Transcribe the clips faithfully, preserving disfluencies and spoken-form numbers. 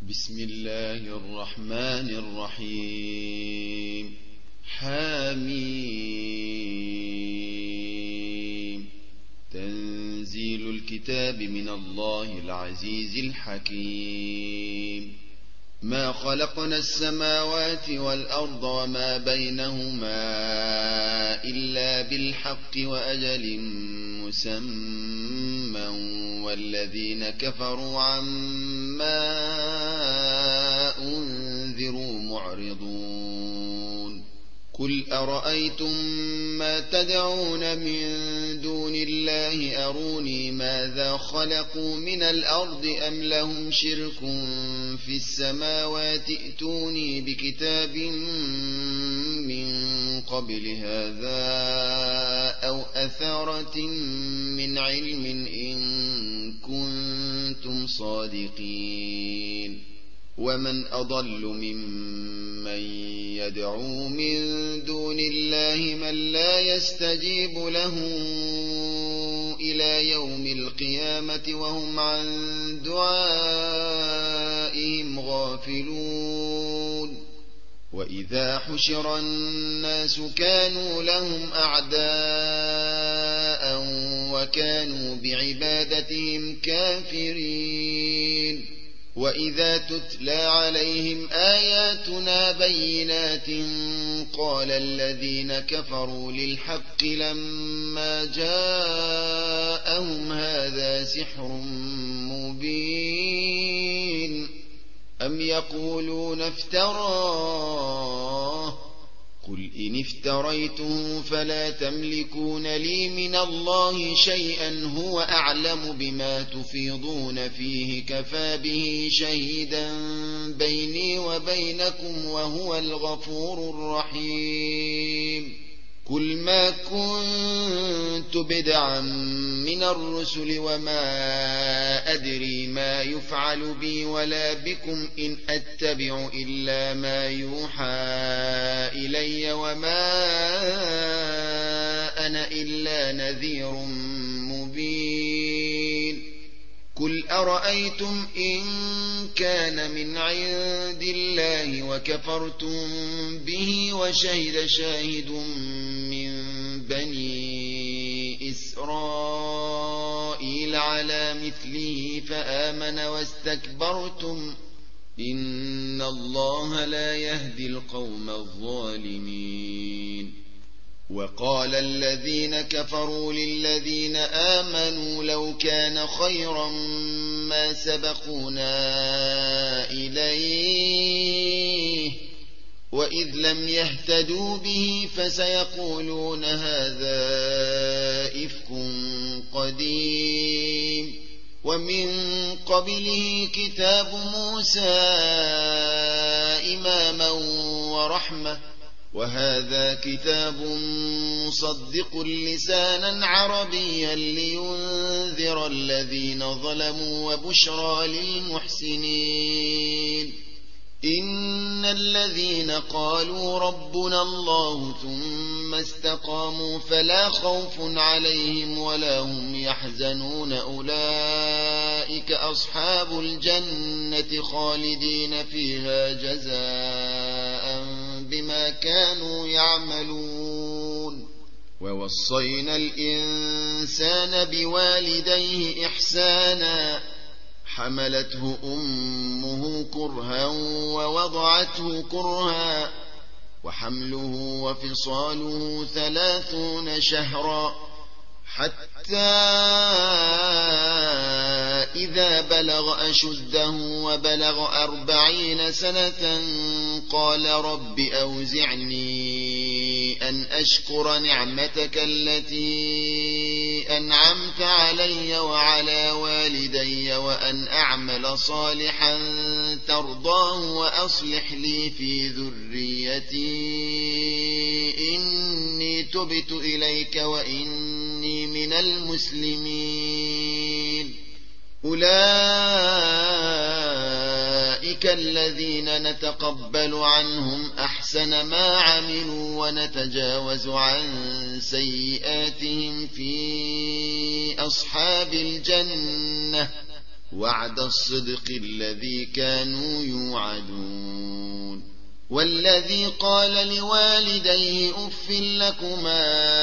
بسم الله الرحمن الرحيم. حميم. تنزيل الكتاب من الله العزيز الحكيم. ما خلقنا السماوات والأرض وما بينهما إلا بالحق وأجل مسمى والذين كفروا عما أنذروا معرضون. قل أرأيتم ما تدعون من دون الله أروني ماذا خلقوا من الأرض أم لهم شرك في السماوات ائتوني بكتاب من قبل هذا أو أثارة من علم إن كنتم صادقين. ومن أضل ممن يدعو من دون الله من لا يستجيب له إلى يوم القيامة وهم عن دعائهم غافلون. وإذا حشر الناس كانوا لهم أعداء وكانوا بعبادتهم كافرين. وإذا تتلى عليهم آياتنا بينات قال الذين كفروا للحق لما جاءهم هذا سحر مبين أم يقولون افتراه قل إن افتريته فلا تملكون لي من الله شيئا هو أعلم بما تفيضون فيه كفى به شهيدا بيني وبينكم وهو الغفور الرحيم. قل ما كنت بدعا من الرسل وما أدري ما يفعل بي ولا بكم إن أتبع إلا ما يوحى إلي وما أنا إلا نذير مبين. قل أرأيتم إن كان من عند الله وكفرتم به وشهد شاهد من بني إسرائيل على مثله فآمن واستكبرتم إن الله لا يهدي القوم الظالمين. وقال الذين كفروا للذين آمنوا لو كان خيرا ما سبقونا إليه وإذ لم يهتدوا به فسيقولون هذا إفك قديم. ومن قبله كتاب موسى إماما ورحمة وهذا كتاب مصدق لسانا عربيا لينذر الذين ظلموا وبشرى للمحسنين. إن الذين قالوا ربنا الله ثم استقاموا فلا خوف عليهم ولا هم يحزنون أولئك أصحاب الجنة خالدين فيها جزاء بما كانوا يعملون. ووصينا الإنسان بوالديه إحسانا حملته أمه كرها ووضعته كرها وحمله وفصاله ثلاثون شهرا حتى إذا بلغ أشده وبلغ أربعين سنة قال رب أوزعني أن أشكر نعمتك التي أنعمت علي وعلى والدي وأن أعمل صالحا ترضاه وأصلح لي في ذريتي إني تبت إليك وإني من المسلمين. أولئك الذين نتقبل عنهم أحسن ما عملوا ونتجاوز عن سيئاتهم في أصحاب الجنة وعد الصدق الذي كانوا يوعدون والذي قال لوالديه أف لكما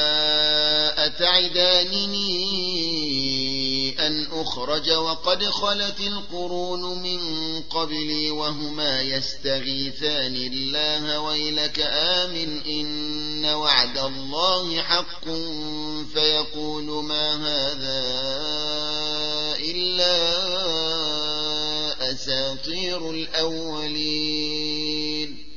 أتعدانني أن أخرج وقد خلت القرون من قبلي وهما يستغيثان الله ويلك آمن إن وعد الله حق فيقول ما هذا إلا أساطير الأولين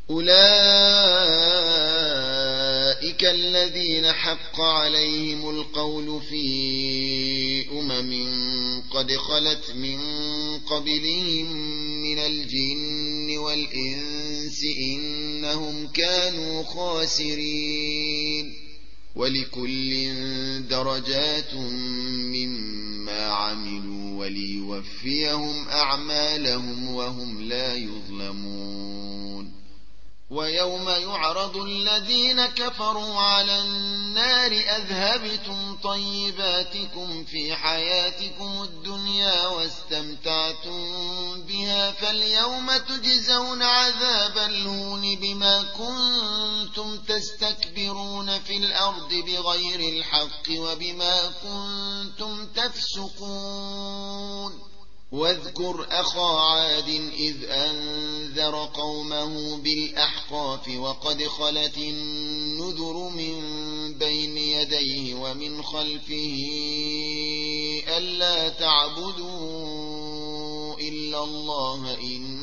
أولئك الذين حق عليهم القول في أمم قد خلت من قبلهم من الجن والإنس إنهم كانوا خاسرين ولكل درجات مما عملوا وليوفيهم أعمالهم وهم لا يظلمون ويوم يعرض الذين كفروا على النار أذهبتم طيباتكم في حياتكم الدنيا واستمتعتم بها فاليوم تجزون عذاب الهون بما كنتم تستكبرون في الأرض بغير الحق وبما كنتم تفسقون واذكر أخا عاد إذ أنذر قومه بالأحقاف وقد خلت النذر من بين يديه ومن خلفه ألا تعبدوا إلا الله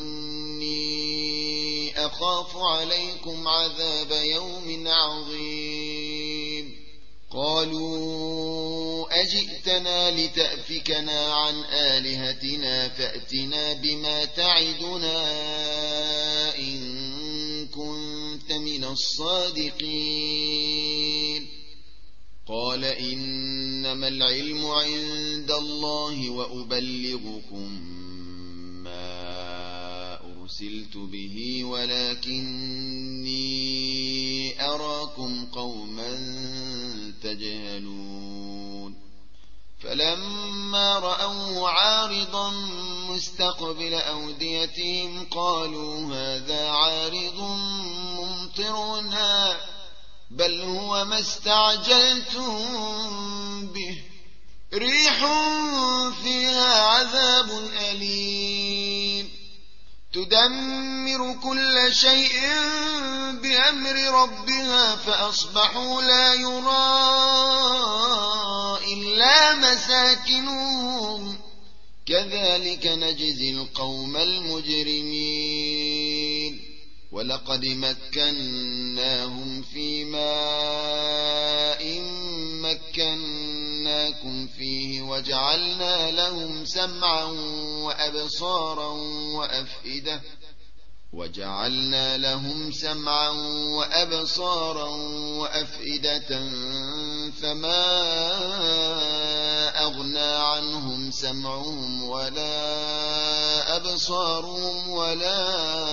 إني أخاف عليكم عذاب يوم عظيم قالوا أجئتنا لتأفكنا عن آلهتنا فأتنا بما تعدنا إن كنت من الصادقين قال إنما العلم عند الله وأبلغكم ما أرسلت به ولكني أراكم قوما تجهلون فلما رأوه عارضا مستقبل أوديتهم قالوا هذا عارض ممطرنا بل هو ما استعجلتم به ريح فيها عذاب أليم تدمر كل شيء بأمر ربها فأصبحوا لا يرى إلا مساكنهم كذلك نجزي القوم المجرمين ولقد مكناهم في ماء مكناكم فيه وجعلنا لهم سمعا وأبصارا وأفئدة وجعلنا لهم سمعا وأبصارا وأفئدة فما أغنى عنهم سمعهم ولا أبصارهم ولا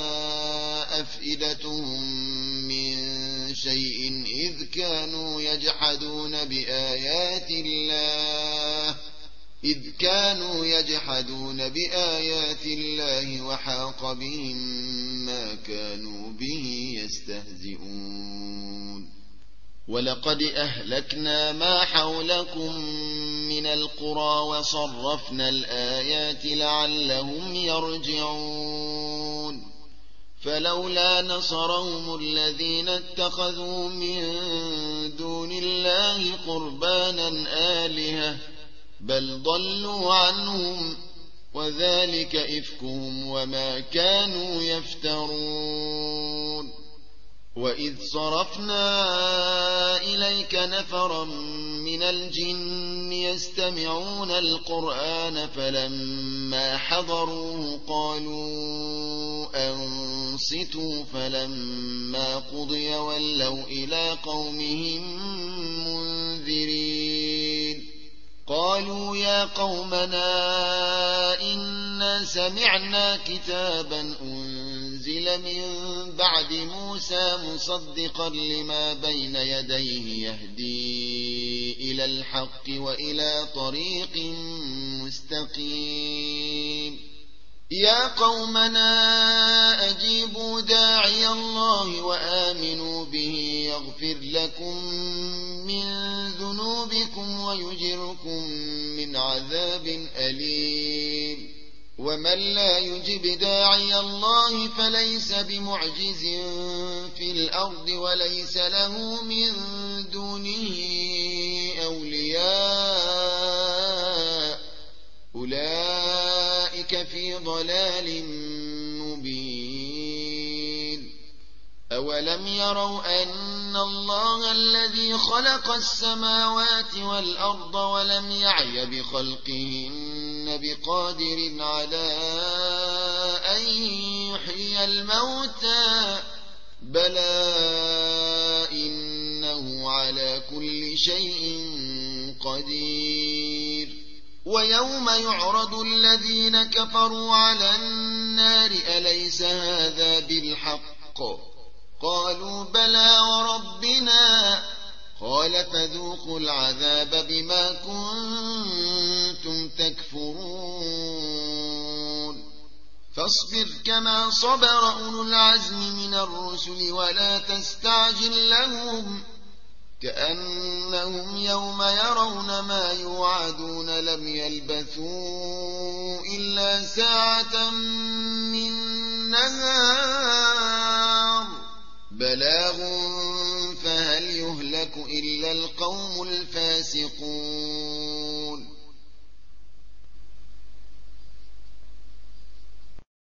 أفئدتهم من شيء إذ كانوا يجحدون بآيات الله إذ كانوا يجحدون بآيات الله وحاق بهم ما كانوا به يستهزئون ولقد أهلكنا ما حولكم من القرى وصرفنا الآيات لعلهم يرجعون فلولا نصرهم الذين اتخذوا من دون الله قربانا آلهة بل ضلوا عنهم وذلك إفكهم وما كانوا يفترون وإذ صرفنا إليك نفرا من الجن يستمعون القرآن فلما حضروه قالوا أنصتوا فلما قضي ولوا إلى قومهم منذرين قالوا يا قومنا إنا سمعنا كتابا أنزل أنزل من بعد موسى مصدقا لما بين يديه يهدي إلى الحق وإلى طريق مستقيم يا قومنا أجيبوا داعي الله وآمنوا به يغفر لكم من ذنوبكم ويجركم من عذاب أليم ومن لا يجب داعي الله فليس بمعجز في الأرض وليس له من دونه أولياء أولئك في ضلال مبين أولم يروا أن الله الذي خلق السماوات والأرض ولم يعي بخلقهن بقادر على أن يحيي الموتى بلى إنه على كل شيء قدير ويوم يعرض الذين كفروا على النار أليس هذا بالحق قالوا بلى وربنا قال فذوقوا العذاب بما كنتم تكفرون فاصبر كما صبر أولو العزم من الرسل ولا تستعجل لهم كأنهم يوم يرون ما يوعدون لم يلبثوا إلا ساعة من نهار بلاغ فهل يهلك إلا القوم الفاسقون